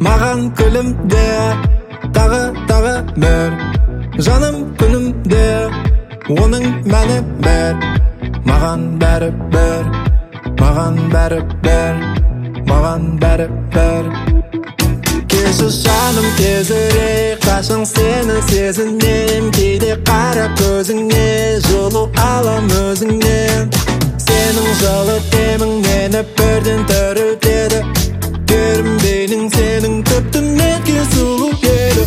маған күлімде, тағы бір. Жаным күнімде, оның мәні бір. Маған бәрібір, маған бәрібір, маған бәрібір. Келші жаным тезірек, қашың сені сезінем. Кейде қара көзіңе, жылу алам өзіңнен. Сенің жылы темің мені бірден түрілтеді. Көрінбейдің сенің тіпті неткен сұлу еді.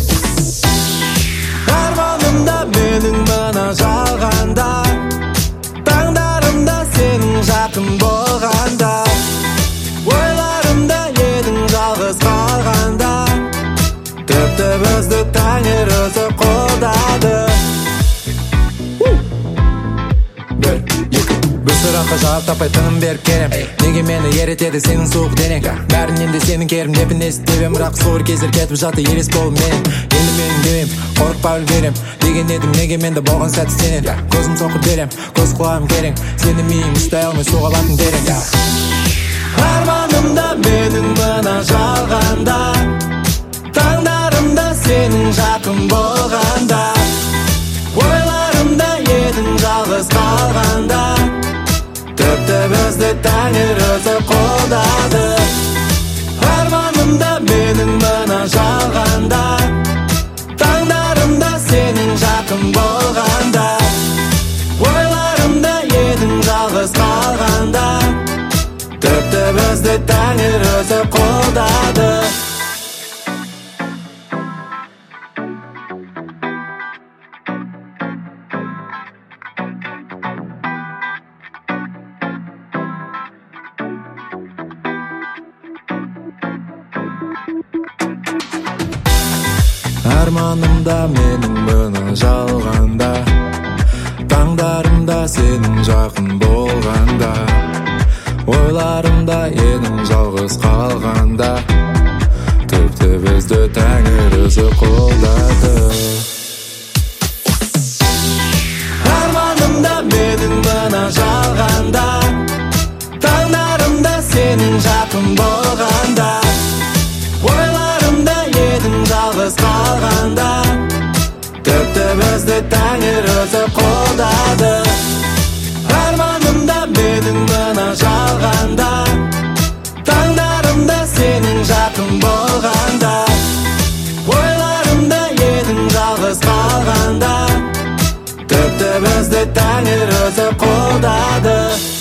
Арманымда менің мына жалғанда, таңдарымда сенің жақын болғанда, ойларымда едің жалғыз қалғанда, тіпті бізді тәңір өзі қолдады. Бір сұраққа жауап таппай тыным беріп керем. Неге мені еретеді сенің суық денең? Бәрінен де сенің керім лепін естебем, бірақ соғыр кездер кетіп жатты елес болып менен. Енді менің демем, қорықпа үлгерем деген едім, неге менде болған сәті сенен. Көзім соқыр берем, көз құлағым керең, сені миым ұстай алмай суға баттым дерең. Арманымда менің мына жалғанда, таңдарымда сенің жақын болғанда, ойларымда едің жалғыз қалғанда, тіпті бізді тәңір өзі қолдады. Арманымда менің мына жалғанда, таңдарымда сенің жақын болғанда, ойларымда едің жалғыз қалғанда, тіпті бізді тәңір өзі қолдады. Арманымда менің мына жалғанда, таңдарымда сенің жақын болғанда, ойларымда едің жалғыз қалғанда, тіпті бізді тәңір өзі қолдады. Арманымда менің мына жалғанда, таңдарымда сенің жақын болғанда, ойларымда едің жалғыз қалғанда, тіпті бізді тәңір өзі қолдады. Арманымда менің мына жалғанда, таңдарымда сенің жақын болғанда, ойларымда едің жалғыз қалғанда, тіпті бізді тәңір өзі қолдады.